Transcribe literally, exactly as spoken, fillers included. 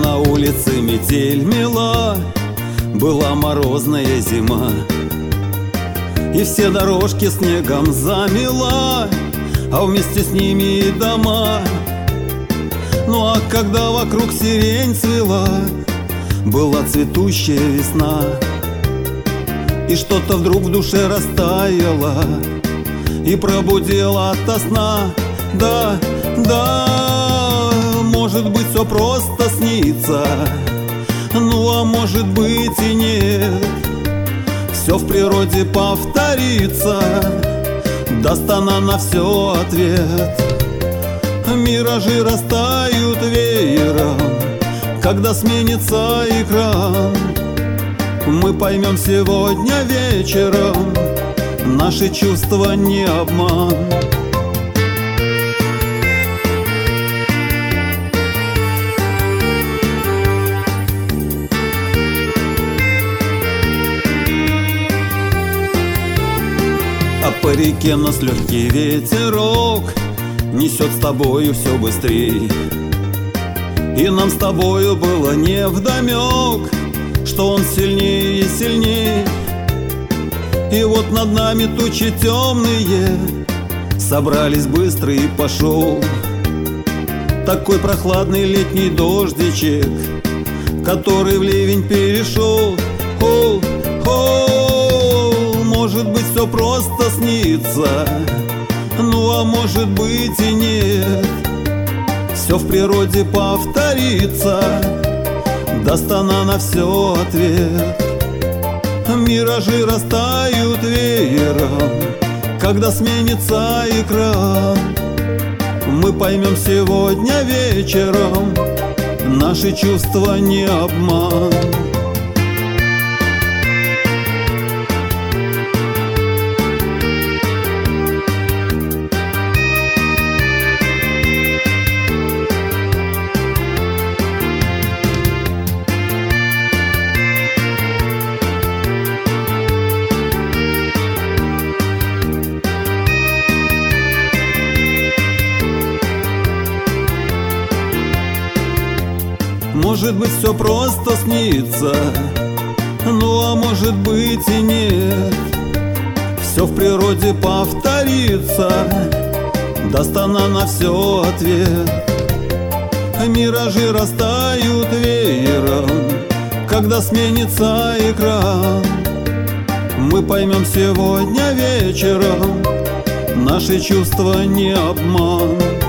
на улице метель мела, была морозная зима, и все дорожки снегом замела, а вместе с ними и дома. Ну а когда вокруг сирень цвела, была цветущая весна, и что-то вдруг в душе растаяло и пробудило ото сна. Да, да, может быть, все просто снится, ну а может быть и нет. Все в природе повторится, даст она на все ответ. Миражи растают веером, когда сменится экран. Мы поймем сегодня вечером, наши чувства не обман. А по реке нас легкий ветерок несет с тобою все быстрей, и нам с тобою было невдомек, что он сильнее и сильней. И вот над нами тучи темные собрались быстро, и пошел такой прохладный летний дождичек, который в ливень перешел. О, о, может быть, все просто снится, ну а может быть и нет. Все в природе повторится, даст она на все ответ. Миражи растают веером, когда сменится экран. Мы поймем сегодня вечером, наши чувства не обман. Может быть, все просто снится, ну а может быть и нет. Все в природе повторится, даст она на все ответ. Миражи растают веером, когда сменится экран. Мы поймем сегодня вечером, наши чувства не обман.